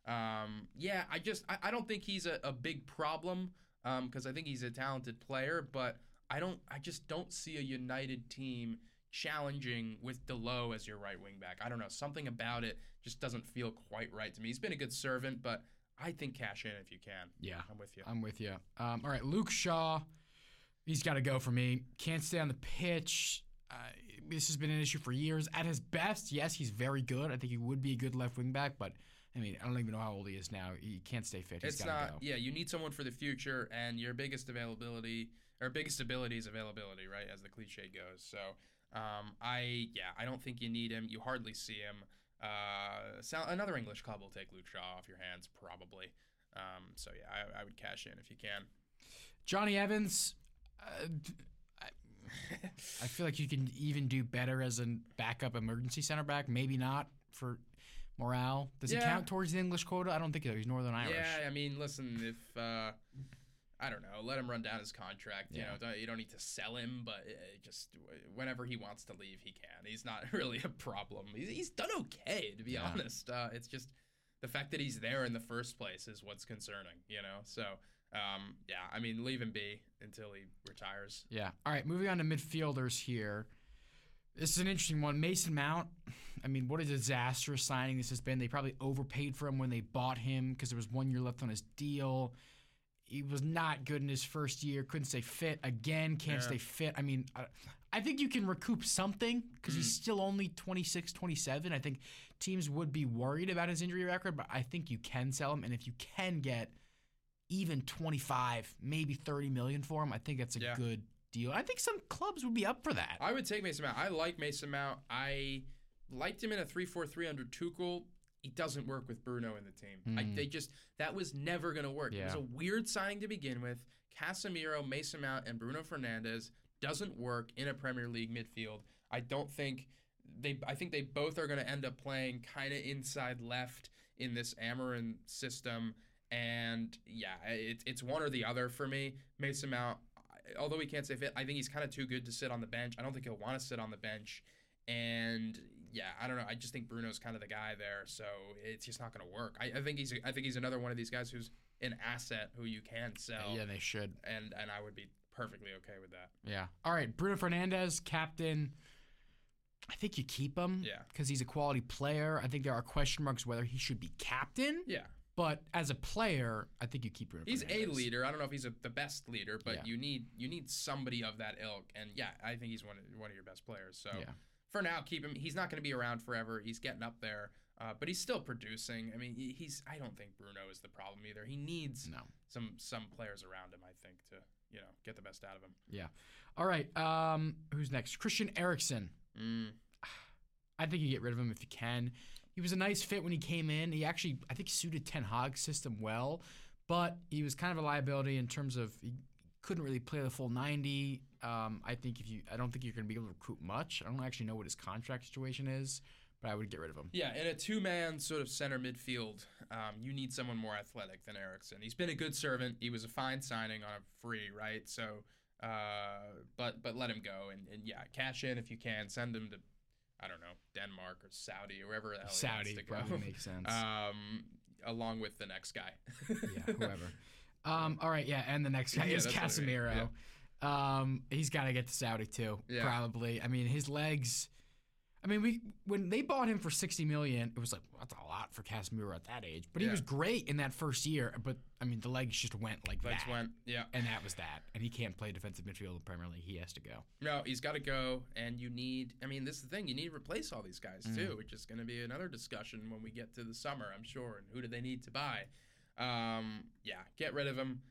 Um, yeah, I just I, I don't think he's a, a big problem because I think he's a talented player, but I don't. I just don't see a United team challenging with Delo as your right wing back. I don't know. Something about it just doesn't feel quite right to me. He's been a good servant, but I think cash in if you can. Yeah. I'm with you. I'm with you. Um, all right, Luke Shaw, he's got to go for me. Can't stay on the pitch. Uh, this has been an issue for years. At his best, yes, he's very good. I think he would be a good left wing back, but I mean, I don't even know how old he is now. He can't stay fit. He's It's got to not. go. Yeah, you need someone for the future, and your biggest availability or biggest ability is availability, right? As the cliche goes. So, um, I yeah, I don't think you need him. You hardly see him. Uh, so another English club will take Luke Shaw off your hands probably. Um, so yeah, I, I would cash in if you can. Johnny Evans, uh, I, I feel like you can even do better as a backup emergency center back. Maybe not for morale. Does Yeah. he count towards the English quota? I don't think so. He's Northern Irish. Yeah, I mean, listen, if uh, I don't know, let him run down his contract. You Yeah. know, don't, you don't need to sell him, but uh, just whenever he wants to leave, he can. He's not really a problem. He's, he's done okay, to be Yeah. honest. Uh, it's just the fact that he's there in the first place is what's concerning. You know, so um, yeah, I mean, leave him be until he retires. Yeah. All right, moving on to midfielders here. This is an interesting one. Mason Mount. I mean, what a disastrous signing this has been. They probably overpaid for him when they bought him because there was one year left on his deal. He was not good in his first year. Couldn't stay fit. Again, can't Yeah. stay fit. I mean, I, I think you can recoup something because Mm. he's still only twenty-six, twenty-seven. I think teams would be worried about his injury record, but I think you can sell him. And if you can get even twenty-five, maybe thirty million for him, I think that's a Yeah. good deal. I think some clubs would be up for that. I would take Mason Mount. I like Mason Mount. I liked him in a three four three under Tuchel. He doesn't work with Bruno in the team. I, Mm. they just that was never going to work. It was Yeah. a weird signing to begin with. Casemiro, Mason Mount, and Bruno Fernandes doesn't work in a Premier League midfield. I don't think they. I think they both are going to end up playing kind of inside left in this Amarin system. And yeah, it, it's one or the other for me. Mason Mount, although he can't stay fit, I think he's kind of too good to sit on the bench. I don't think he'll want to sit on the bench. And yeah, I don't know. I just think Bruno's kind of the guy there, so it's just not going to work. I, I think he's I think he's another one of these guys who's an asset who you can sell. Yeah, they should. and and I would be perfectly okay with that. Yeah. All right, Bruno Fernandes, captain. I think you keep him. Yeah. Because he's a quality player. I think there are question marks whether he should be captain. Yeah, But as a player, I think you keep Bruno he's Fernandes. a leader. I don't know if he's a, the best leader, but Yeah. you need you need somebody of that ilk. And yeah, I think he's one of, one of your best players. So Yeah. for now, keep him. He's not going to be around forever. He's getting up there, uh, but he's still producing. I mean, he- he's. I don't think Bruno is the problem either. He needs No. some some players around him. I think to you know get the best out of him. Yeah. All right. Um, who's next? Christian Eriksen. Mm. I think you get rid of him if you can. He was a nice fit when he came in. He actually, I think, suited Ten Hag's system well, but he was kind of a liability in terms of he couldn't really play the full ninety. Um, I think if you, I don't think you're going to be able to recruit much. I don't actually know what his contract situation is, but I would get rid of him. Yeah, in a two-man sort of center midfield, um, you need someone more athletic than Eriksson. He's been a good servant. He was a fine signing on a free, right? So, uh, but but let him go and, and yeah, cash in if you can. Send him to, I don't know, Denmark or Saudi or wherever the hell he Saudi wants to go. probably makes sense. um, along with the next guy. Yeah, whoever. Um, all right, yeah, and the next guy Yeah, is that's what I mean, Casemiro. Um, he's got to get to Saudi too, Yeah. probably. I mean, his legs. I mean, we when they bought him for sixty million, it was like, well, that's a lot for Casemiro at that age. But he Yeah. was great in that first year. But I mean, the legs just went like Legs that, went, yeah. and that was that. And he can't play defensive midfield in the Premier League. He has to go. No, he's got to go, and you need. I mean, this is the thing. You need to replace all these guys Mm. too, which is going to be another discussion when we get to the summer, I'm sure. And who do they need to buy? Um, yeah, get rid of him.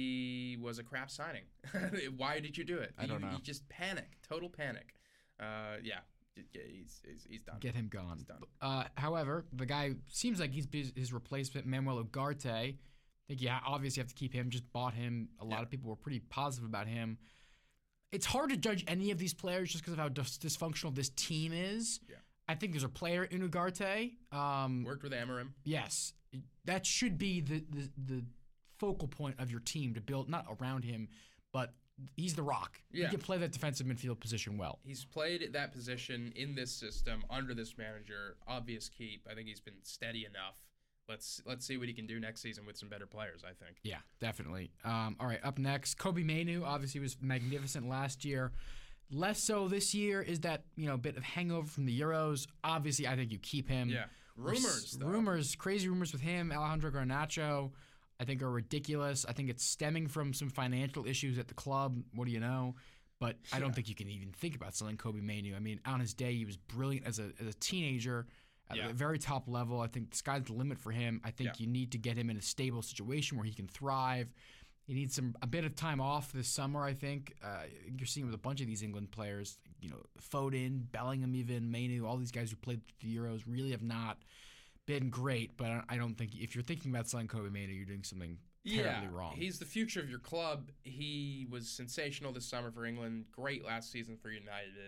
He was a crap signing. Why did you do it? I don't you, know. You just panic, total panic. Uh, yeah, he's he's, he's done. Get him gone. He's done. Uh, however, the guy seems like he's his, his replacement, Manuel Ugarte. I think you ha- obviously have to keep him. Just bought him. A lot Yeah. of people were pretty positive about him. It's hard to judge any of these players just because of how dis- dysfunctional this team is. Yeah. I think there's a player in Ugarte. Um, Worked with Amarim. yes, that should be the, the the focal point of your team to build, not around him, but he's the rock. Yeah. He can play that defensive midfield position well. He's played that position in this system under this manager. Obvious keep. I think he's been steady enough. Let's let's see what he can do next season with some better players, I think. Yeah, definitely. Um, all right, up next, Kobe Mainu obviously was magnificent last year. Less so this year. Is that, you know, a bit of hangover from the Euros? Obviously, I think you keep him. Yeah. Rumors, though. Rumors, crazy rumors with him. Alejandro Garnacho, I think, are ridiculous. I think it's stemming from some financial issues at the club. What do you know? But I don't Yeah. think you can even think about selling Kobe Mainu. I mean, on his day, he was brilliant as a, as a teenager at Yeah. the very top level. I think the sky's the limit for him. I think Yeah. you need to get him in a stable situation where he can thrive. He needs some a bit of time off this summer, I think. Uh, you're seeing with a bunch of these England players, you know, Foden, Bellingham even, Mainu, all these guys who played the Euros really have not been great. But I- I don't think, if you're thinking about selling Kobe Mainu, you're doing something terribly yeah, wrong. He's the future of your club. He was sensational this summer for England. Great last season for United.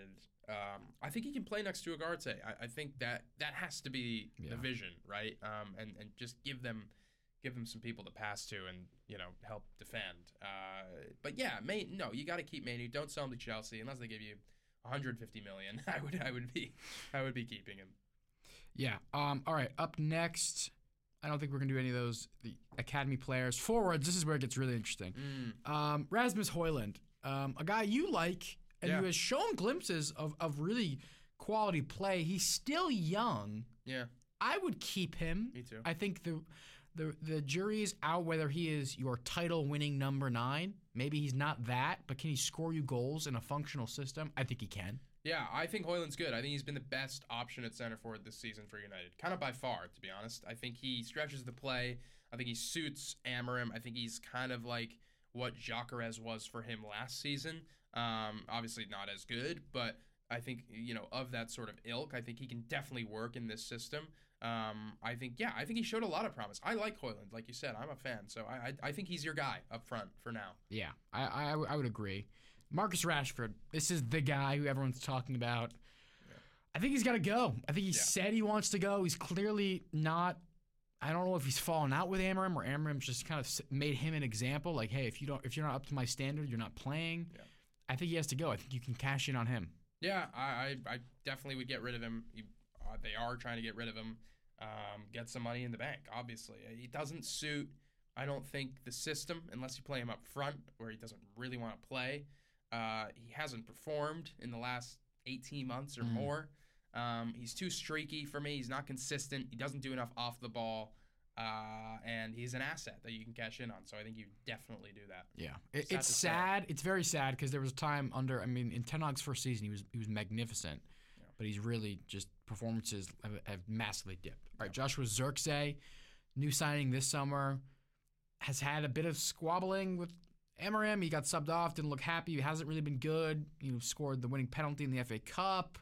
Um, I think he can play next to Ugarte. I, I think that that has to be Yeah. the vision, right? Um, and and just give them give them some people to pass to and you know help defend. Uh, but yeah, May, no, you got to keep Manu. Don't sell him to Chelsea unless they give you one hundred fifty million. I would I would be I would be keeping him. Yeah. Um. All right. Up next, I don't think we're gonna do any of those. The academy players, forwards. This is where it gets really interesting. Mm. Um. Rasmus Højlund, um, a guy you like and Yeah. who has shown glimpses of of really quality play. He's still young. Yeah, I would keep him. me too. I think the the the jury is out whether he is your title winning number nine. Maybe he's not that, but can he score you goals in a functional system? I think he can. Yeah, I think Højlund's good. I think he's been the best option at center forward this season for United. Kind of by far, to be honest. I think he stretches the play. I think he suits Amorim. I think he's kind of like what Gyökeres was for him last season. Um, obviously not as good, but I think, you know, of that sort of ilk, I think he can definitely work in this system. Um, I think, yeah, I think he showed a lot of promise. I like Højlund, like you said. I'm a fan, so I I, I think he's your guy up front for now. Yeah, I, I, I would agree. Marcus Rashford, this is the guy who everyone's talking about. Yeah. I think he's got to go. I think he Yeah. said he wants to go. He's clearly not. I don't know if he's fallen out with Amorim or Amorim just kind of s- made him an example. Like, hey, if you don't, if you're not up to my standard, you're not playing. Yeah. I think he has to go. I think you can cash in on him. Yeah, I, I, I definitely would get rid of him. He, uh, they are trying to get rid of him. Um, get some money in the bank, obviously. He doesn't suit, I don't think, the system unless you play him up front where he doesn't really want to play. Uh, he hasn't performed in the last eighteen months or Mm. more. Um, he's too streaky for me. He's not consistent. He doesn't do enough off the ball. Uh, and he's an asset that you can cash in on. So I think you definitely do that. Yeah, it, Sad it's to say. sad. It's very sad because there was a time under. I mean, in Ten Hag's first season, he was he was magnificent, Yeah. but he's really just performances have, have massively dipped. All right, Joshua Zirkzee, new signing this summer, has had a bit of squabbling with Amorim. He got subbed off, didn't look happy. He hasn't really been good. You know, scored the winning penalty in the F A Cup.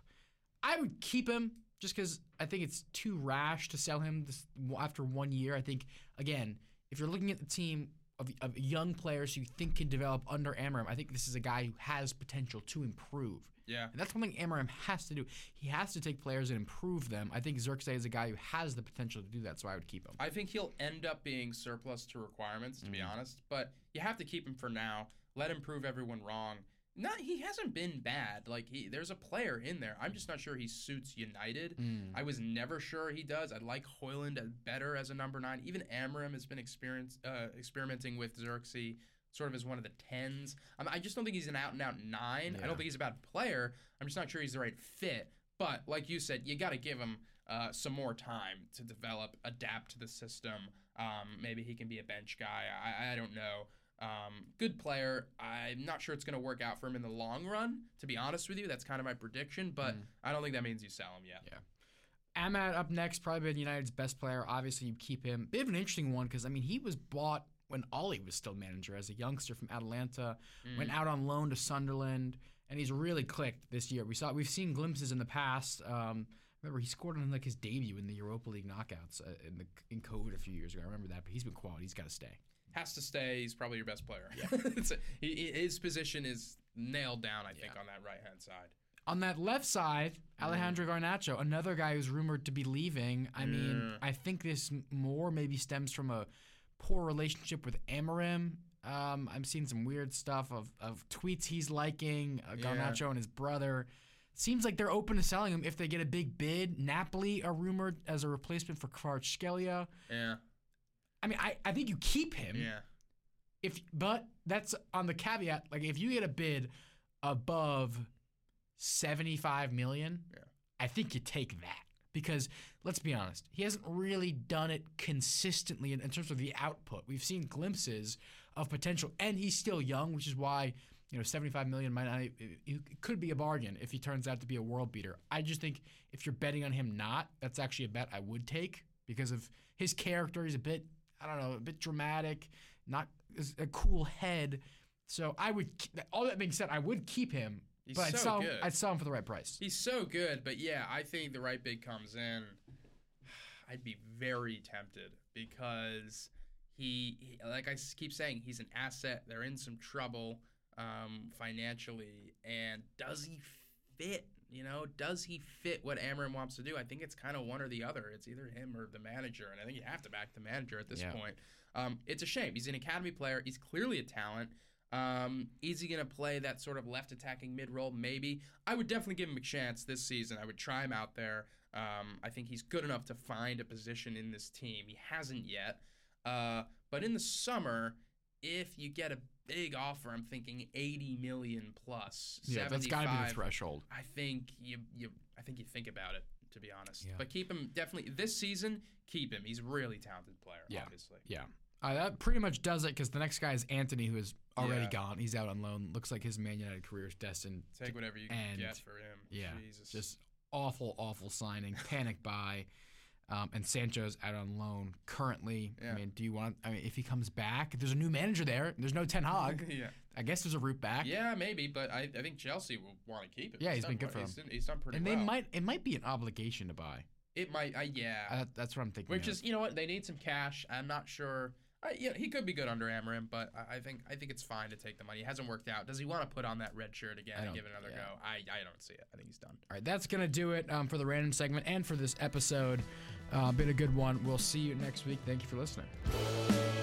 I would keep him just because I think it's too rash to sell him this, after one year. I think, again, if you're looking at the team of, of young players who you think can develop under Amorim, I think this is a guy who has potential to improve. Yeah. And that's something Amorim has to do. He has to take players and improve them. I think Zirkzee is a guy who has the potential to do that, so I would keep him. I think he'll end up being surplus to requirements, to be Mhm. honest. But you have to keep him for now. Let him prove everyone wrong. Not he hasn't been bad. Like he, there's a player in there. I'm just not sure he suits United. Mm. I was never sure he does. I like Højlund as better as a number nine. Even Amorim has been experience, uh, experimenting with Xerxes sort of as one of the tens. Um, I just don't think he's an out and out nine. I Yeah. don't think he's a bad player. I'm just not sure he's the right fit. But like you said, you got to give him uh, some more time to develop, adapt to the system. Um, maybe he can be a bench guy. I, I don't know. Um, good player. I'm not sure it's going to work out for him in the long run, to be honest with you. That's kind of my prediction, but Mm. I don't think that means you sell him yet. Yeah. Ahmad up next, probably been United's best player. Obviously, you keep him. Bit of an interesting one because, I mean, he was bought when Ollie was still manager as a youngster from Atalanta, Mm. went out on loan to Sunderland, and he's really clicked this year. We saw, we've seen glimpses in the past. Um, remember, he scored on like his debut in the Europa League knockouts uh, in the in COVID a few years ago. I remember that, but he's been quality. He's got to stay. Has to stay. He's probably your best player. Yeah. It's a, he, he- his position is nailed down, I think, Yeah. on that right-hand side. On that left side, Alejandro Garnacho, another guy who's rumored to be leaving. I mean, Yeah. I think this m- more maybe stems from a poor relationship with Amorim. Um, I'm seeing some weird stuff of, of tweets he's liking, uh, Yeah. Garnacho and his brother. Seems like they're open to selling him if they get a big bid. Napoli are rumored as a replacement for Kvaratskhelia. Yeah. I mean, I, I think you keep him. Yeah. If but that's on the caveat. Like if you get a bid above seventy-five million, Yeah. I think you take that because let's be honest, he hasn't really done it consistently in, in terms of the output. We've seen glimpses of potential, and he's still young, which is why you know seventy-five million might not. It, it could be a bargain if he turns out to be a world beater. I just think if you're betting on him not, that's actually a bet I would take because of his character. He's a bit. I don't know, a bit dramatic, not a cool head. So I would, all that being said, I would keep him, He's but I'd so sell, good. I'd sell him for the right price. He's so good, but yeah, I think the right bid comes in. I'd be very tempted because he, he like I s- keep saying, he's an asset. They're in some trouble um, financially, and does he fit You know, does he fit what Amram wants to do? I think it's kind of one or the other. It's either him or the manager, and I think you have to back the manager at this Yeah. point. Um, it's a shame. He's an academy player. He's clearly a talent. Um, is he going to play that sort of left attacking mid role? Maybe. I would definitely give him a chance this season. I would try him out there. Um, I think he's good enough to find a position in this team. He hasn't yet. Uh, but in the summer, if you get a big offer, I'm thinking eighty million plus. Yeah, that's got to be the threshold. I think you you I think you think about it, to be honest. Yeah. But keep him definitely this season. Keep him. He's a really talented player. Yeah. Obviously. Yeah. Uh, that pretty much does it because the next guy is Anthony, who is already Yeah. gone. He's out on loan. Looks like his Man United career is destined. Take to whatever you can end. get for him. Yeah. Jesus. Just awful, awful signing. Panic buy. Um, and Sancho's out on loan currently. Yeah. I mean, do you want? I mean, if he comes back, there's a new manager there. There's no Ten Hag. yeah. I guess there's a route back. Yeah, maybe, but I, I think Chelsea will want to keep him. Yeah, he's done been good well. for he's him. Done, he's done pretty And well. they might. It might be an obligation to buy. It might. Uh, yeah. Uh, that's what I'm thinking. Which of. is, you know what? They need some cash. I'm not sure. Uh, yeah, he could be good under Amarim, but I, I think I think it's fine to take the money. It hasn't worked out. Does he want to put on that red shirt again I and don't- give it another yeah. go? I, I don't see it. I think he's done. All right, that's going to do it um, for the random segment and for this episode. Uh, been a good one. We'll see you next week. Thank you for listening.